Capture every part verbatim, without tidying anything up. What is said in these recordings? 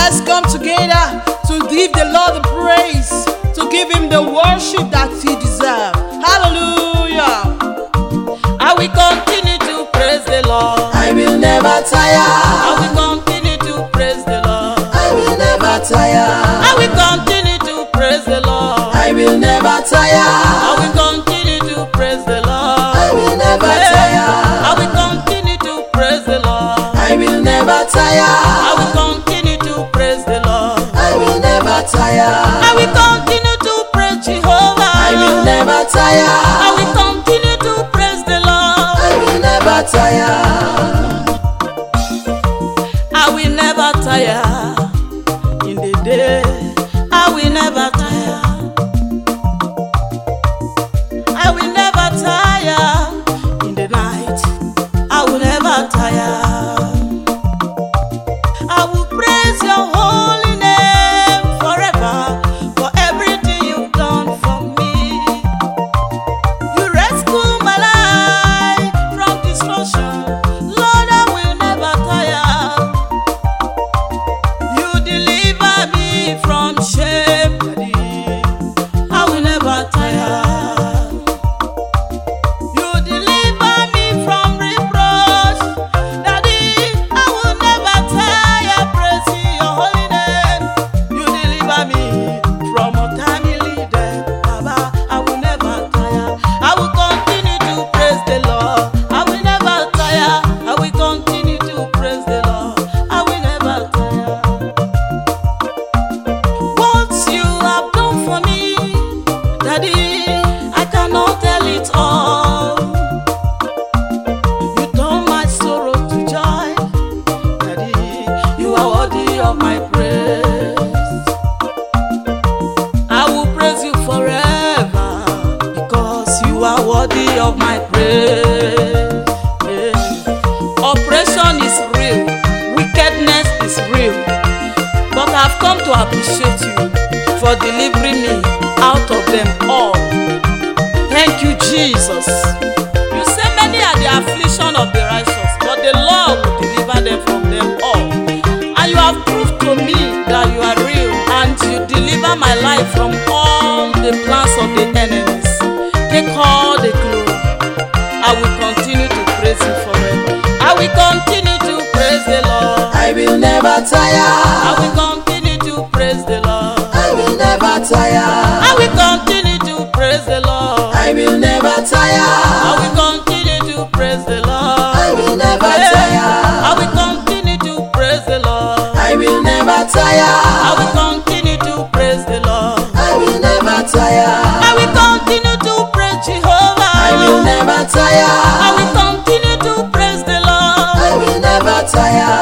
Let's come together to give the Lord the praise, to give him the worship that he deserves. Hallelujah. I will continue to praise the Lord. I will never tire. I will continue to praise the Lord. I will never tire. I will continue to praise the Lord. I will never tire. I will continue to praise the Lord. I will never tire. I will continue to praise the Lord. I will never tire. I will continue to praise the Lord. I will never tire. I will continue to praise Jehovah. I will never tire. I will continue to praise the Lord. I will never tire. I will never tire in the day. I will never tire. I will never tire in the night. I will never tire. I will praise your holy name forever for everything you've done for me. You rescue my life from destruction. Lord, I will never tire. You deliver me from shame, Daddy. I will never tire. You deliver me from reproach, Daddy. I will never tire praising your holy name. You deliver me from untimely death, Baba. I will never tire. I will continue to praise the Lord. I will never tire. I will continue to praise the Lord. I will never tire. What you have done for me, Daddy, I cannot tell it all. You turn my sorrow to joy, Daddy. You are worthy of my praise. I will praise you forever because you are worthy of my praise. Yeah. Oppression is real, wickedness is real, but I've come to appreciate you for delivering me out of them all. Thank you, Jesus. You say many are the affliction of the righteous, but the Lord will deliver them from them all. And you have proved to me that you are real, and you deliver my life from all the plans of the enemies. Take all the glory. I will continue to praise you forever. I will continue to praise the Lord. I will never tire. I will continue to praise the Lord. I will never tire. I will continue to praise the Lord. I will never tire. I will continue to praise the Lord. I will never Yeah. tire. I will continue to praise the Lord. I will never tire. I will continue to praise the Lord. I will never tire. I will continue to praise Jehovah. I will never tire. I will continue to praise the Lord. I will never tire.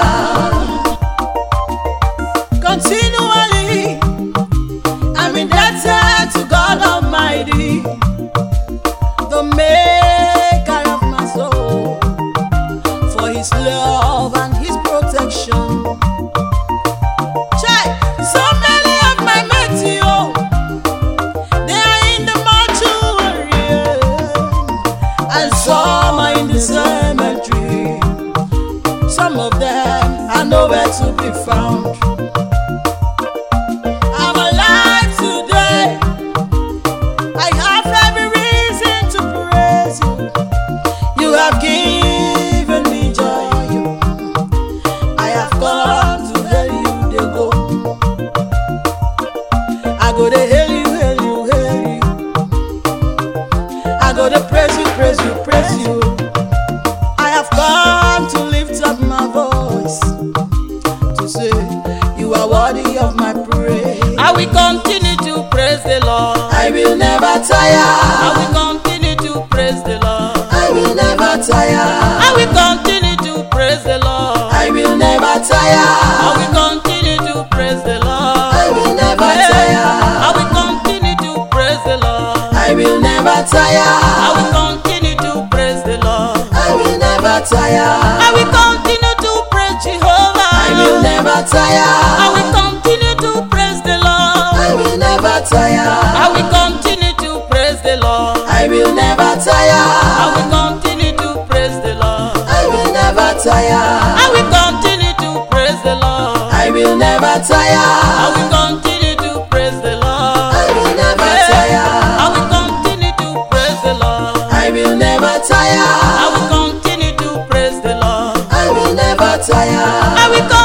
Continually, I'm indebted to God Almighty, the maker of my soul, for his love and his protection. Check, so many of my mates, yo, they are in the mortuary, and some are in the cemetery. Some of them are nowhere to be found. I'm alive today. I have every reason to praise you. You have given me joy. I have come to hail you, they go. I go to hail you, hail you, hail you. I go to praise you, praise you, praise you. I have come to lift up my voice to say you are worthy of my praise. I will continue to praise the Lord. I will never tire. I will continue to praise the Lord. I will never tire. I will continue to praise the Lord. I will never tire. I will continue to praise the Lord. I will never tire. I will continue to praise the Lord. I will never tire. I will continue to praise the Lord. I will never tire. I will continue to praise Jehovah. I will never tire. I will continue to praise the Lord. I will never tire. I will continue to praise the Lord. I will never tire. I will continue to praise the Lord. I will never tire. I will continue to praise the Lord. I will never tire. I will continue to praise the Lord. I will never Yeah. tire. I will continue to praise the Lord. I will never I tire. will continue to praise the Lord. I will never tire. I will